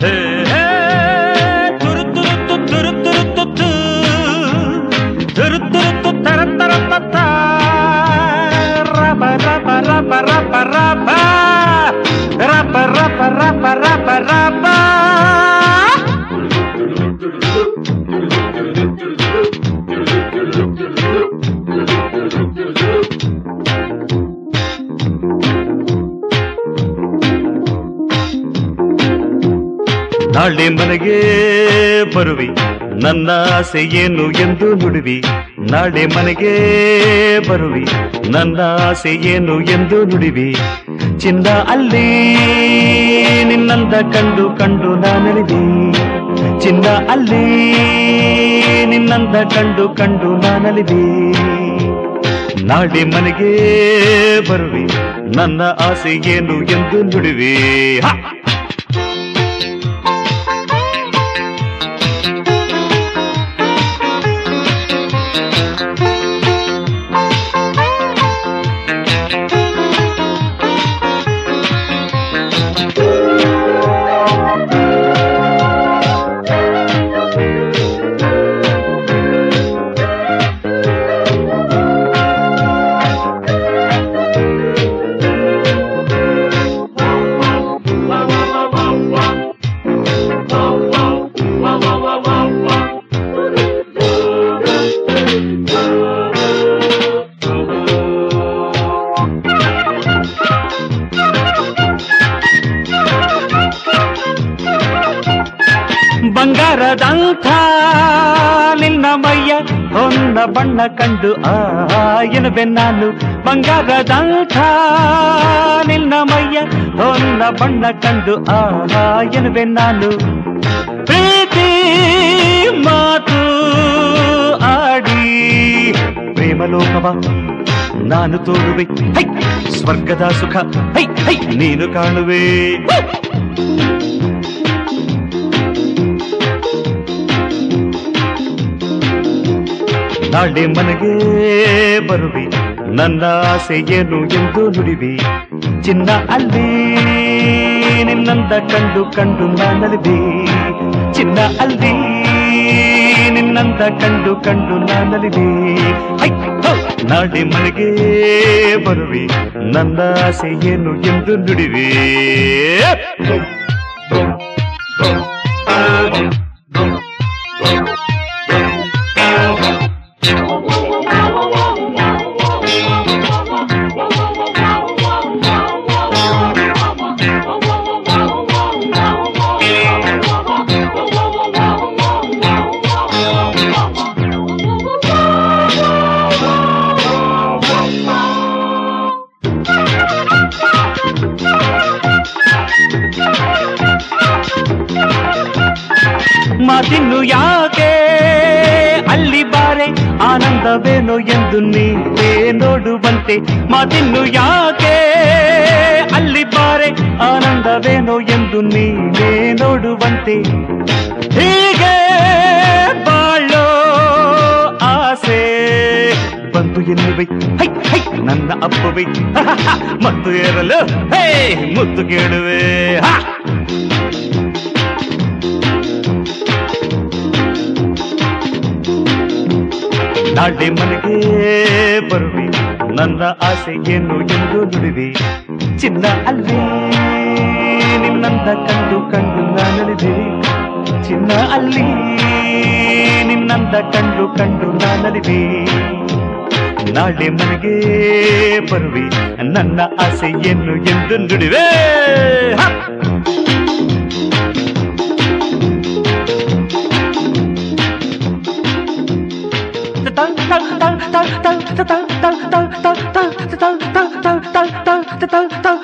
ಹೇ ಹೇ ತುರು ತುರು ತು ತುರು ತುರು ತು ತು ತುರು ತುರು ತು ತರ ತರ ತತ್ತ ರಬ ರಬ ರಬ ರಬ ರಬ ರಬ ರಬ ರಬ ರಬ ರಬ ನಾಳೆ ಮನೆಗೆ ಬರುವಿ ನನ್ನ ಆಸೆ ಏನು ಎಂದು ನುಡಿವಿ ನಾಳೆ ಮನೆಗೆ ಬರುವಿ ನನ್ನ ಆಸೆ ಏನು ಎಂದು ನುಡಿವಿ ಚಿನ್ನ ಅಲ್ಲಿ ನಿನ್ನಂದ ಕಂಡು ಕಂಡು ನಾನಲಿದೆ ಚಿನ್ನ ಅಲ್ಲಿ ನಿನ್ನಂದ ಕಂಡು ಕಂಡು ನಾನಲಿದೆ ನಾಳೆ ಮನೆಗೆ ಬರುವಿ ನನ್ನ ಆಸೆ ಏನು ಎಂದು ನುಡಿವಿ ಬಂಗಾರದಂಥ ನಿನ್ನ ಮೈಯ ಹೊನ್ನ ಬಣ್ಣ ಕಂಡು ಎನ್ನುವೆ ನಾನು ಬಂಗಾರದಂಥ ನಿನ್ನ ಮೈಯ ಹೊನ್ನ ಬಣ್ಣ ಕಂಡು ಎನ್ನುವೆ ನಾನು ಪ್ರೀತಿ ಮಾತು ಆಡಿ ಪ್ರೇಮಲೋಕವ ನಾನು ತೋರುವೆ ಹೈ ಸ್ವರ್ಗದ ಸುಖ ಹೈ ಹೈ ನೀನು ಕಾಣುವೆ ನಾಳೆ ಮನೆಗೆ ಬರುವಿ ನನ್ನ ಆಸೆ ಏನು ಎಂದು ನುಡಿವಿ ಚಿನ್ನ ಅಲ್ಲಿ ನಿನ್ನಂದ ಕಂಡು ಕಂಡು ನಾನಲಿದೆ ಚಿನ್ನ ಅಲ್ಲಿ ನಿನ್ನಂದ ಕಂಡು ಕಂಡು ನಾನಲಿದೆ ನಾಳೆ ಮನೆಗೆ ಬರುವಿ ನನ್ನ ಆಸೆ ಏನು ಎಂದು ನುಡಿವಿ ಮಾತಿನ್ನು ಯಾಕೆ ಅಲ್ಲಿ ಬಾರೆ ಆನಂದವೇನೋ ಎಂದು ನೀವೇ ನೋಡುವಂತೆ ಮಾತಿನ್ನು ಯಾಕೆ ಅಲ್ಲಿ ಬಾರೆ ಆನಂದವೇನೋ ಎಂದು ನೀವೇ ನೋಡುವಂತೆ ಹೀಗೆ ಬಾಳೋ ಆಸೆ ಬಂದು ಎನ್ನುವೆ ಹೈ ಹೈ ನನ್ನ ಅಪ್ಪವೇ ಮತ್ತು ಏರಲು ಹೇ ಮುತ್ತು ಕೇಳುವೆ ನಾಳೆ ಮನೆಗೆ ಬರುವಿ ನನ್ನ ಆಸೆ ಏನು ಎಂದು ನುಡಿವಿ ಚಿನ್ನ ಅಲ್ಲಿ ನಿನ್ನಂದ ಕಂಡು ಕಂಡು ನಾನಲಿದೆ ಚಿನ್ನ ಅಲ್ಲಿ ನಿನ್ನಂದ ಕಂಡು ಕಂಡು ನಾನಲಿದೆ ನಾಳೆ ಮನೆಗೆ ಬರುವಿ ನನ್ನ ಆಸೆ ಏನು ಎಂದು ನುಡಿವೆ ta ta ta ta ta ta ta ta ta ta ta ta ta ta ta ta